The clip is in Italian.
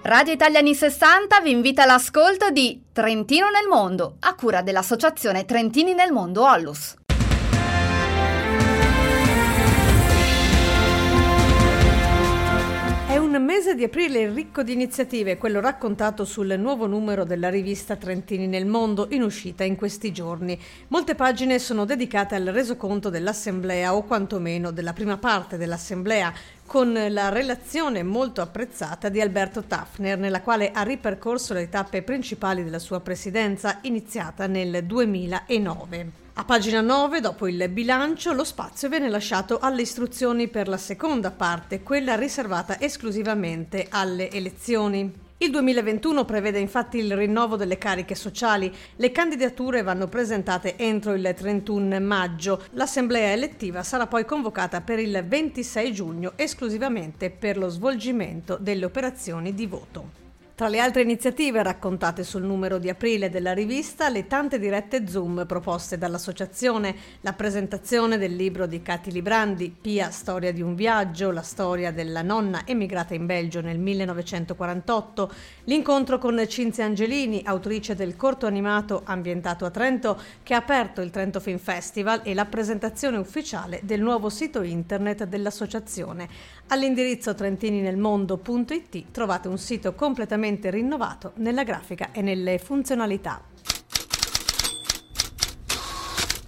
Radio Italiani 60 vi invita all'ascolto di Trentino nel Mondo, a cura dell'Associazione Trentini nel Mondo Onlus. È un mese di aprile ricco di iniziative, quello raccontato sul nuovo numero della rivista Trentini nel Mondo, in uscita in questi giorni. Molte pagine sono dedicate al resoconto dell'Assemblea, o quantomeno della prima parte dell'Assemblea, con la relazione molto apprezzata di Alberto Taffner, nella quale ha ripercorso le tappe principali della sua presidenza, iniziata nel 2009. A pagina 9, dopo il bilancio, lo spazio viene lasciato alle istruzioni per la seconda parte, quella riservata esclusivamente alle elezioni. Il 2021 prevede infatti il rinnovo delle cariche sociali. Le candidature vanno presentate entro il 31 maggio. L'assemblea elettiva sarà poi convocata per il 26 giugno esclusivamente per lo svolgimento delle operazioni di voto. Tra le altre iniziative raccontate sul numero di aprile della rivista, le tante dirette Zoom proposte dall'associazione, la presentazione del libro di Cati Librandi, Pia, storia di un viaggio, la storia della nonna emigrata in Belgio nel 1948, l'incontro con Cinzia Angelini, autrice del corto animato ambientato a Trento, che ha aperto il Trento Film Festival, e la presentazione ufficiale del nuovo sito internet dell'associazione. All'indirizzo trentininelmondo.it trovate un sito completamente rinnovato nella grafica e nelle funzionalità.